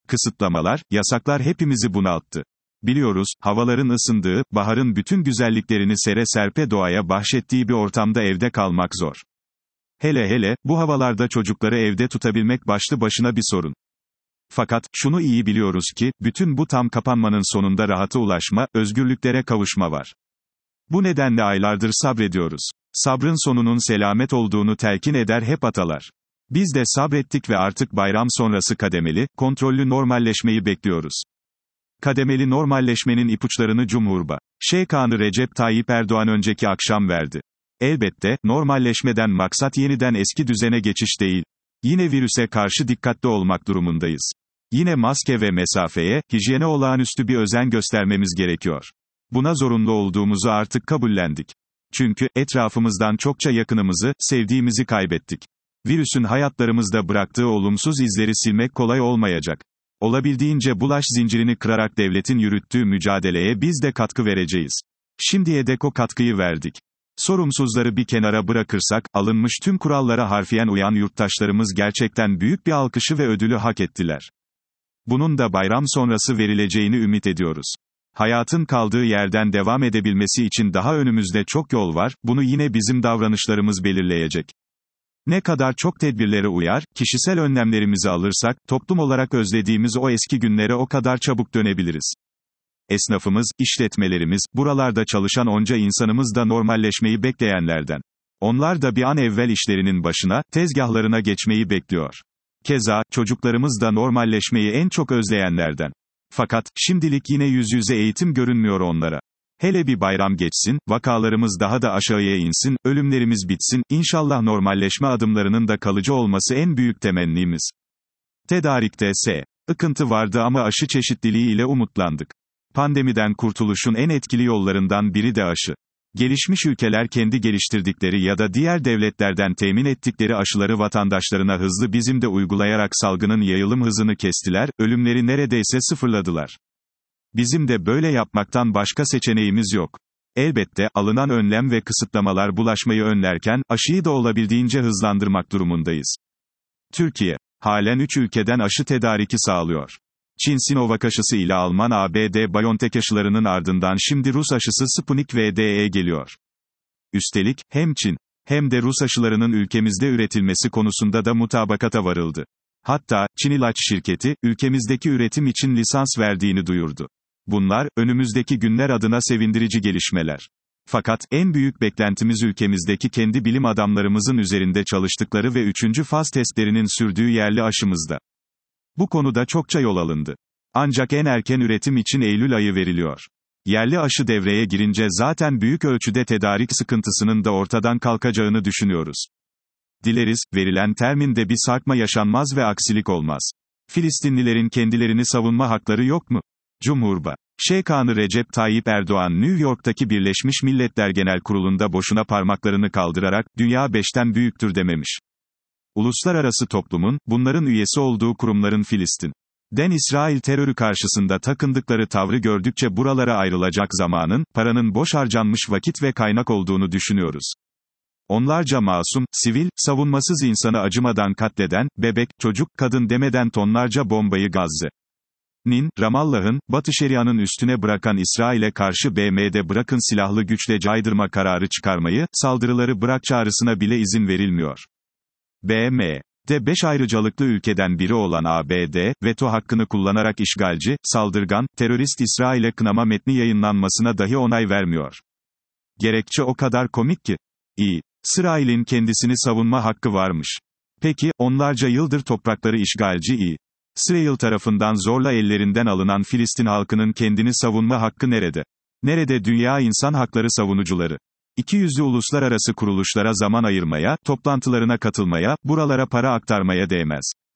Kısıtlamalar, yasaklar hepimizi bunalttı. Biliyoruz, havaların ısındığı, baharın bütün güzelliklerini sere serpe doğaya bahşettiği bir ortamda evde kalmak zor. Hele hele, bu havalarda çocukları evde tutabilmek başlı başına bir sorun. Fakat, şunu iyi biliyoruz ki, bütün bu tam kapanmanın sonunda rahata ulaşma, özgürlüklere kavuşma var. Bu nedenle aylardır sabrediyoruz. Sabrın sonunun selamet olduğunu telkin eder hep atalar. Biz de sabrettik ve artık bayram sonrası kademeli, kontrollü normalleşmeyi bekliyoruz. Kademeli normalleşmenin ipuçlarını Cumhurbaşkanı Recep Tayyip Erdoğan önceki akşam verdi. Elbette, normalleşmeden maksat yeniden eski düzene geçiş değil. Yine virüse karşı dikkatli olmak durumundayız. Yine maske ve mesafeye, hijyene olağanüstü bir özen göstermemiz gerekiyor. Buna zorunlu olduğumuzu artık kabullendik. Çünkü, etrafımızdan çokça yakınımızı, sevdiğimizi kaybettik. Virüsün hayatlarımızda bıraktığı olumsuz izleri silmek kolay olmayacak. Olabildiğince bulaş zincirini kırarak devletin yürüttüğü mücadeleye biz de katkı vereceğiz. Şimdiye dek o katkıyı verdik. Sorumsuzları bir kenara bırakırsak, alınmış tüm kurallara harfiyen uyan yurttaşlarımız gerçekten büyük bir alkışı ve ödülü hak ettiler. Bunun da bayram sonrası verileceğini ümit ediyoruz. Hayatın kaldığı yerden devam edebilmesi için daha önümüzde çok yol var, bunu yine bizim davranışlarımız belirleyecek. Ne kadar çok tedbirlere uyar, kişisel önlemlerimizi alırsak, toplum olarak özlediğimiz o eski günlere o kadar çabuk dönebiliriz. Esnafımız, işletmelerimiz, buralarda çalışan onca insanımız da normalleşmeyi bekleyenlerden. Onlar da bir an evvel işlerinin başına, tezgahlarına geçmeyi bekliyor. Keza, çocuklarımız da normalleşmeyi en çok özleyenlerden. Fakat, şimdilik yine yüz yüze eğitim görünmüyor onlara. Hele bir bayram geçsin, vakalarımız daha da aşağıya insin, ölümlerimiz bitsin, İnşallah normalleşme adımlarının da kalıcı olması en büyük temennimiz. Tedarikte sıkıntı vardı ama aşı çeşitliliği ile umutlandık. Pandemiden kurtuluşun en etkili yollarından biri de aşı. Gelişmiş ülkeler kendi geliştirdikleri ya da diğer devletlerden temin ettikleri aşıları vatandaşlarına hızlı bizim de uygulayarak salgının yayılım hızını kestiler, ölümleri neredeyse sıfırladılar. Bizim de böyle yapmaktan başka seçeneğimiz yok. Elbette, alınan önlem ve kısıtlamalar bulaşmayı önlerken, aşıyı da olabildiğince hızlandırmak durumundayız. Türkiye, halen 3 ülkeden aşı tedariki sağlıyor. Çin Sinovac aşısı ile Alman ABD-BioNTech aşılarının ardından şimdi Rus aşısı Sputnik V-DE geliyor. Üstelik, hem Çin, hem de Rus aşılarının ülkemizde üretilmesi konusunda da mutabakata varıldı. Hatta, Çin İlaç Şirketi, ülkemizdeki üretim için lisans verdiğini duyurdu. Bunlar, önümüzdeki günler adına sevindirici gelişmeler. Fakat, en büyük beklentimiz ülkemizdeki kendi bilim adamlarımızın üzerinde çalıştıkları ve 3. faz testlerinin sürdüğü yerli aşımızda. Bu konuda çokça yol alındı. Ancak en erken üretim için Eylül ayı veriliyor. Yerli aşı devreye girince zaten büyük ölçüde tedarik sıkıntısının da ortadan kalkacağını düşünüyoruz. Dileriz, verilen terminde bir sarkma yaşanmaz ve aksilik olmaz. Filistinlilerin kendilerini savunma hakları yok mu? Cumhurbaşkanı Recep Tayyip Erdoğan New York'taki Birleşmiş Milletler Genel Kurulu'nda boşuna parmaklarını kaldırarak, dünya 5'ten büyüktür dememiş. Uluslararası toplumun, bunların üyesi olduğu kurumların Filistin'den İsrail terörü karşısında takındıkları tavrı gördükçe buralara ayrılacak zamanın, paranın boş harcanmış vakit ve kaynak olduğunu düşünüyoruz. Onlarca masum, sivil, savunmasız insanı acımadan katleden, bebek, çocuk, kadın demeden tonlarca bombayı Gazze'nin, Ramallah'ın, Batı Şeria'nın üstüne bırakan İsrail'e karşı BM'de bırakın silahlı güçle caydırma kararı çıkarmayı, saldırıları bırak çağrısına bile izin verilmiyor. BM'de 5 ayrıcalıklı ülkeden biri olan ABD, veto hakkını kullanarak işgalci, saldırgan, terörist İsrail'e kınama metni yayınlanmasına dahi onay vermiyor. Gerekçe o kadar komik ki. İsrail'in kendisini savunma hakkı varmış. Peki, onlarca yıldır toprakları işgalci İsrail tarafından zorla ellerinden alınan Filistin halkının kendini savunma hakkı nerede? Nerede dünya insan hakları savunucuları? İkiyüzlü uluslararası kuruluşlara zaman ayırmaya, toplantılarına katılmaya, buralara para aktarmaya değmez.